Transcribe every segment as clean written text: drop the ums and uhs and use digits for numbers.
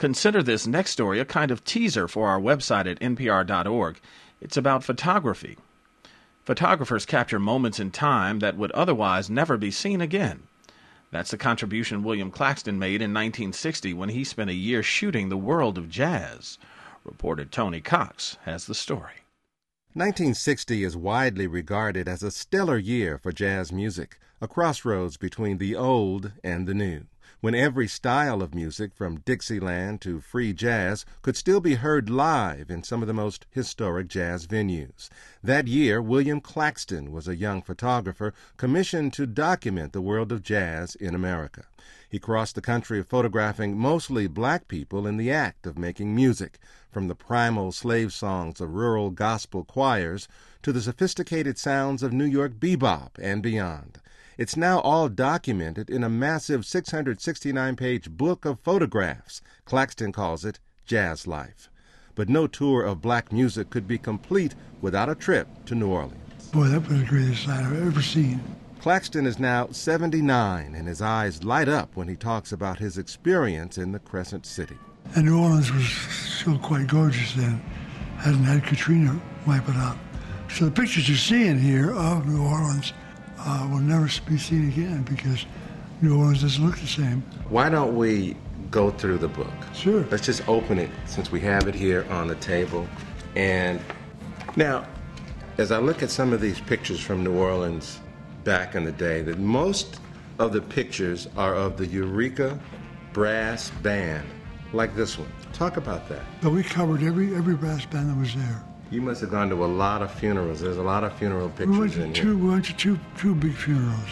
Consider this next story a kind of teaser for our website at npr.org. It's about photography. Photographers capture moments in time that would otherwise never be seen again. That's the contribution William Claxton made in 1960 when he spent a year shooting the world of jazz. Reporter Tony Cox has the story. 1960 is widely regarded as a stellar year for jazz music, a crossroads between the old and the new, when every style of music, from Dixieland to free jazz, could still be heard live in some of the most historic jazz venues. That year, William Claxton was a young photographer commissioned to document the world of jazz in America. He crossed the country photographing mostly black people in the act of making music, from the primal slave songs of rural gospel choirs to the sophisticated sounds of New York bebop and beyond. It's now all documented in a massive 669-page book of photographs. Claxton calls it Jazz Life. But no tour of black music could be complete without a trip to New Orleans. Boy, that was the greatest sight I've ever seen. Claxton is now 79, and his eyes light up when he talks about his experience in the Crescent City. And New Orleans was still quite gorgeous then. Hadn't had Katrina wipe it out. So the pictures you're seeing here of New Orleans will never be seen again because New Orleans doesn't look the same. Why don't we go through the book? Sure. Let's just open it since we have it here on the table. And now, as I look at some of these pictures from New Orleans back in the day, that most of the pictures are of the Eureka Brass Band, like this one. Talk about that. But we covered every brass band that was there. You must have gone to a lot of funerals. There's a lot of funeral pictures in here. We went to two big funerals.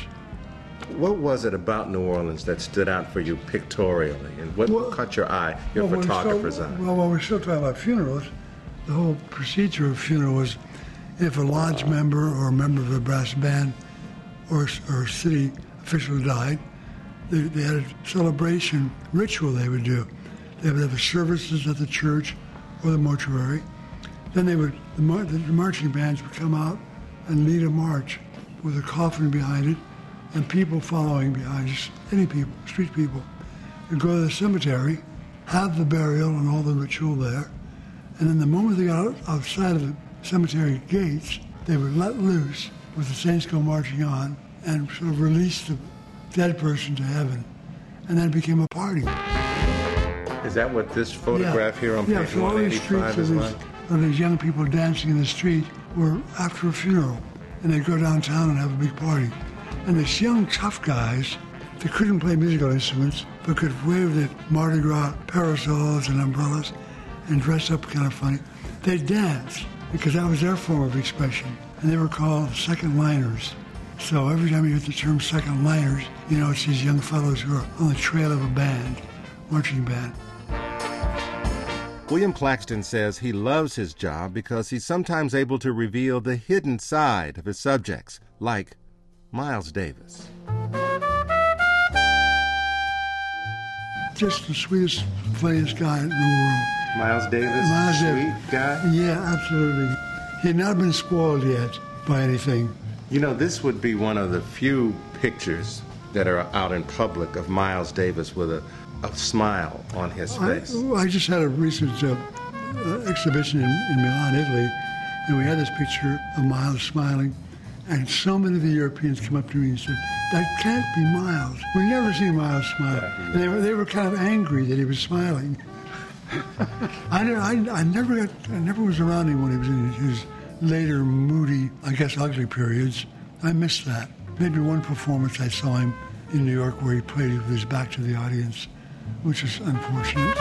What was it about New Orleans that stood out for you pictorially? And what caught your eye, your photographer's eye? Well, when we're still talking about funerals, the whole procedure of funeral was if a lodge member or a member of the brass band or city official died, they had a celebration ritual they would do. They would have the services at the church or the mortuary. Then the marching bands would come out and lead a march with a coffin behind it and people following behind, just any people, street people. They'd go to the cemetery, have the burial and all the ritual there, and then the moment they got outside of the cemetery gates, they would let loose with the saints go marching on and sort of release the dead person to heaven. And then it became a party. Is that what this photograph here on page 185 is like? And these young people dancing in the street were after a funeral, and they'd go downtown and have a big party. And these young tough guys, they couldn't play musical instruments, but could wave the Mardi Gras parasols and umbrellas and dress up kind of funny. They'd dance, because that was their form of expression. And they were called second liners. So every time you hear the term second liners, you know it's these young fellows who are on the trail of a band, marching band. William Claxton says he loves his job because he's sometimes able to reveal the hidden side of his subjects, like Miles Davis. Just the sweetest, funniest guy in the world. Miles Davis, sweet guy? Yeah, absolutely. He had not been spoiled yet by anything. You know, this would be one of the few pictures that are out in public of Miles Davis with a smile on his face. I just had a recent exhibition in Milan, Italy, and we had this picture of Miles smiling, and so many of the Europeans come up to me and said, "That can't be Miles. We never see Miles smile." And they were kind of angry that he was smiling. I never was around him when he was in his later moody, I guess ugly periods. I missed that. Maybe one performance I saw him in New York where he played with his back to the audience, which is unfortunate.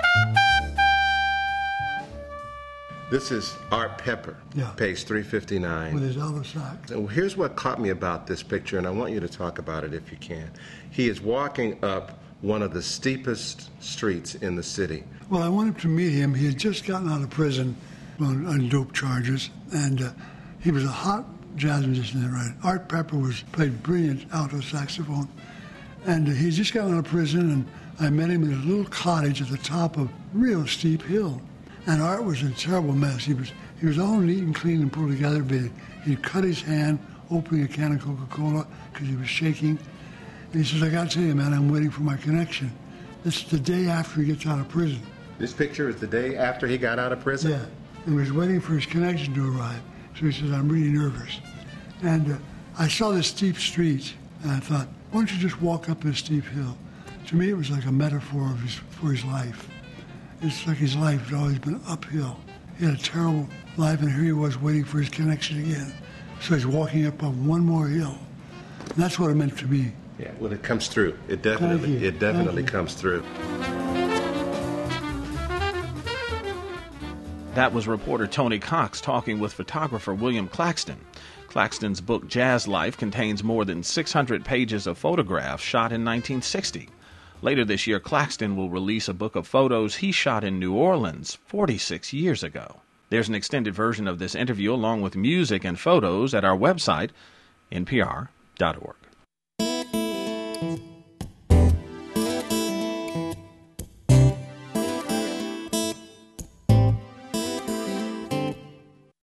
This is Art Pepper, page 359. With his olive sack. So here's what caught me about this picture, and I want you to talk about it if you can. He is walking up one of the steepest streets in the city. Well, I wanted to meet him. He had just gotten out of prison on dope charges, and he was a hot jazz musician, right? Art Pepper played brilliant alto saxophone, and he had just gotten out of prison, and I met him in a little cottage at the top of a real steep hill. And Art was in a terrible mess. He was all neat and clean and pulled together, but he'd cut his hand opening a can of Coca-Cola because he was shaking. And he says, "I got to tell you, man, I'm waiting for my connection." It's the day after he gets out of prison. This picture is the day after he got out of prison? Yeah, and was waiting for his connection to arrive. So he says, I'm really nervous. And I saw this steep street, and I thought, why don't you just walk up this steep hill? To me, it was like a metaphor for his life. It's like his life had always been uphill. He had a terrible life, and here he was waiting for his connection again. So he's walking up on one more hill. And that's what it meant to me. Yeah, well, it comes through. It definitely comes through. That was reporter Tony Cox talking with photographer William Claxton. Claxton's book Jazz Life contains more than 600 pages of photographs shot in 1960. Later this year, Claxton will release a book of photos he shot in New Orleans 46 years ago. There's an extended version of this interview along with music and photos at our website, npr.org.